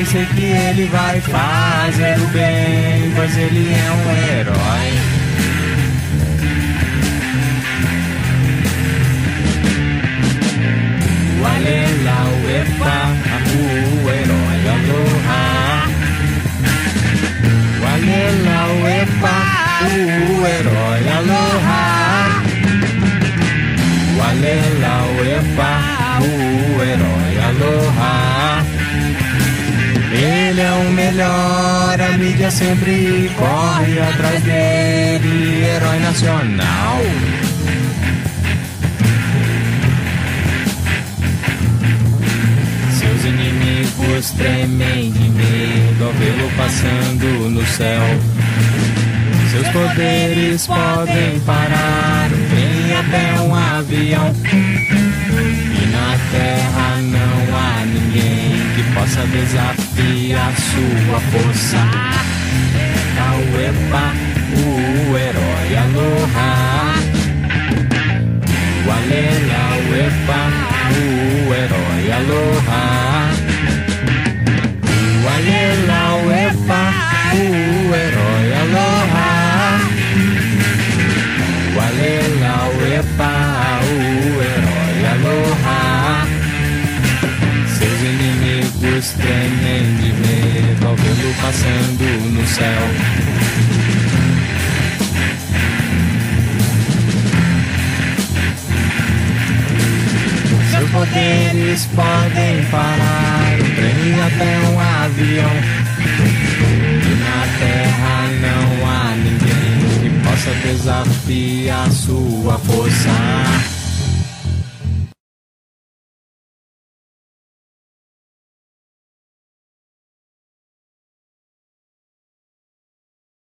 sei que ele vai fazer o bem, pois ele é um herói. Walela, uepa, o herói, aloha. Walela, uepa, o herói, aloha. Walela, uepa, o herói, aloha. Ele é o melhor, a mídia sempre corre atrás dele, herói nacional. Seus inimigos tremem de medo ao vê-lo passando no céu. Seus poderes podem parar um trem até um avião. E na terra não há ninguém que possa desafiar sua força. Uepa, o herói, aloha. Walela, uepa, o herói, aloha. Walela, uepa, o herói, aloha. Walela, uepa, o herói, aloha. Seus inimigos tremem de medo ao vê-lo passando no céu. Seus poderes podem parar um trem até um avião. E na terra não há ninguém que possa desafiar sua força.